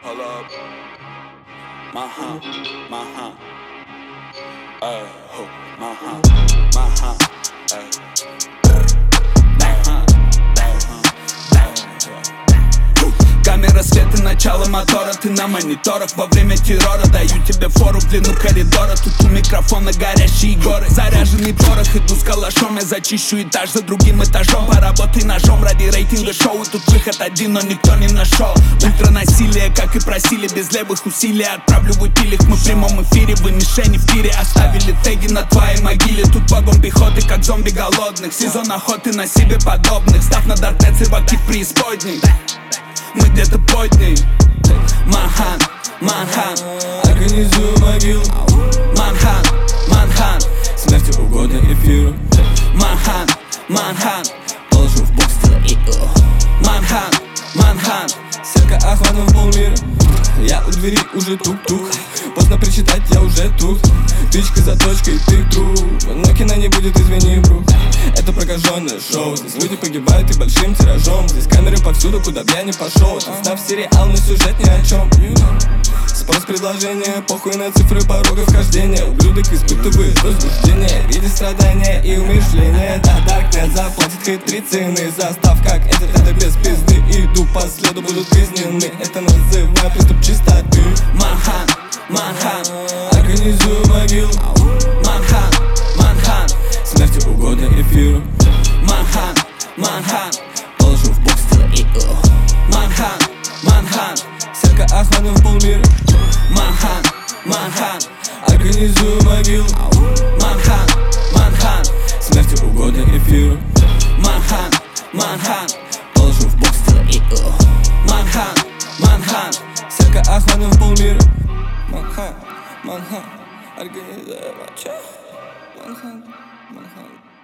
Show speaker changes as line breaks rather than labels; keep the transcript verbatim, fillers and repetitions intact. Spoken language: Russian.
Hold up. Maha, maha. Ay, ho, maha, maha. Ay. Камера, свет и начало мотора. Ты на мониторах во время террора. Даю тебе фору в длину коридора. Тут у микрофона горящие горы. Заряженный порох, иду с калашом. Я зачищу этаж за другим этажом. Поработай ножом ради рейтинга шоу. Тут выход один, но никто не нашел. Ультранасилие, как и просили, без левых усилий. Отправлю в утилих, мы в прямом эфире. Вы мишени в тире, оставили теги на твоей могиле. Тут вагон пехоты, как зомби голодных. Сезон охоты на себе подобных. Став на дартеце, ваки в преисподней. Мы где-то под ней. Манхан, Манхан.
Организую могилу.
Манхан, Манхан.
Смерти угодно эфиру.
Манхан, Манхан.
Положу в бокс тело и
Манхан, Манхан.
Сетка охвата в полмира. Я у двери уже тук-тук. Поздно причитать, я уже тут. Тычка за точкой, ты труп. Но кино не будет, извини, бро. Это прокаженное шоу. Здесь люди погибают и большим тиражом. Здесь камеры повсюду, куда б я не пошел. Состав сериал, но сюжет ни о чем. Спрос предложения, похуй на цифры порога вхождения. Ублюдок испытывает возбуждение, видит страдания и умышления. Да, Даркнет заплатит хейт три цены. Застав как этот, это без пизды. Иду по следу, будут казнены. Это называю приступ чистоты.
Манхан, Манхан.
Организую могилу.
Манхан, Манхан.
Смерти угодно эфиру.
Манхан, Манхан.
Положу в бокс тело и
Манхан, Манхан.
Сетка охвата в полмира.
Манхан, Манхан.
Организую могилу.
Манхан, Манхан.
Смерти угодно эфиру.
Манхан, Манхан.
Положу в бокс тело и
Манхан, Манхан.
Сетка охвата в полмира. Манхан, Манхан. Организую. Манхан, Манхан.